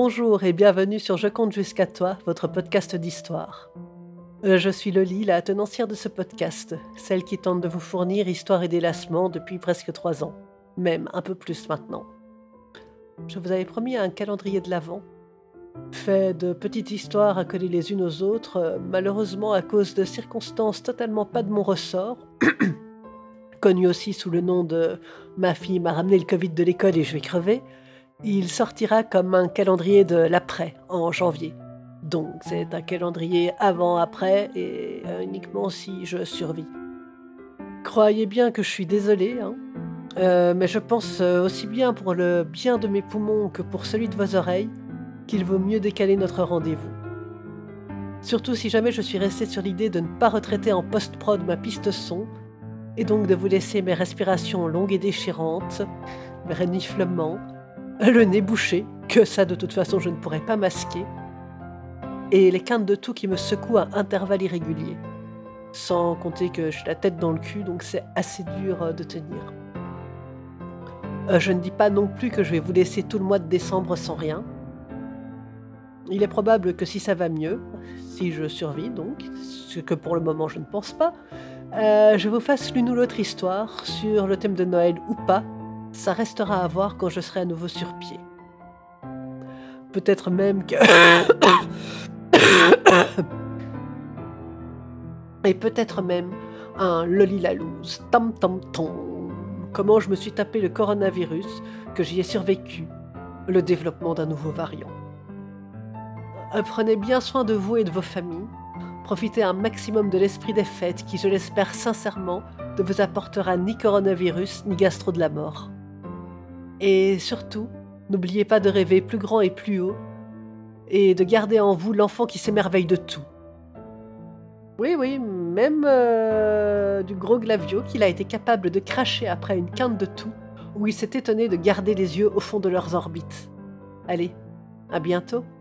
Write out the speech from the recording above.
Bonjour et bienvenue sur Je compte jusqu'à toi, votre podcast d'histoire. Je suis Loli, la tenancière de ce podcast, celle qui tente de vous fournir histoire et délassement depuis presque 3 ans, même un peu plus maintenant. Je vous avais promis un calendrier de l'Avent, fait de petites histoires accolées les unes aux autres, malheureusement à cause de circonstances totalement pas de mon ressort, connues aussi sous le nom de « Ma fille m'a ramené le Covid de l'école et je vais crever », il sortira comme un calendrier de l'après, en janvier. Donc c'est un calendrier avant-après et uniquement si je survis. Croyez bien que je suis désolée, mais je pense aussi bien pour le bien de mes poumons que pour celui de vos oreilles qu'il vaut mieux décaler notre rendez-vous. Surtout si jamais je suis restée sur l'idée de ne pas retraiter en post-prod ma piste son, et donc de vous laisser mes respirations longues et déchirantes, mes reniflements, le nez bouché, que ça de toute façon je ne pourrais pas masquer, et les quintes de toux qui me secouent à intervalles irréguliers. Sans compter que j'ai la tête dans le cul, donc c'est assez dur de tenir. Je ne dis pas non plus que je vais vous laisser tout le mois de décembre sans rien. Il est probable que si ça va mieux, si je survis donc, ce que pour le moment je ne pense pas, je vous fasse l'une ou l'autre histoire sur le thème de Noël ou pas. Ça restera à voir quand je serai à nouveau sur pied. Peut-être même que... Et peut-être même un Loli la loose, tam tam tam. Comment je me suis tapé le coronavirus, que j'y ai survécu, le développement d'un nouveau variant. Prenez bien soin de vous et de vos familles. Profitez un maximum de l'esprit des fêtes qui, je l'espère sincèrement, ne vous apportera ni coronavirus ni gastro de la mort. Et surtout, n'oubliez pas de rêver plus grand et plus haut, et de garder en vous l'enfant qui s'émerveille de tout. Oui, même du gros Glavio qu'il a été capable de cracher après une quinte de toux, où il s'est étonné de garder les yeux au fond de leurs orbites. Allez, à bientôt.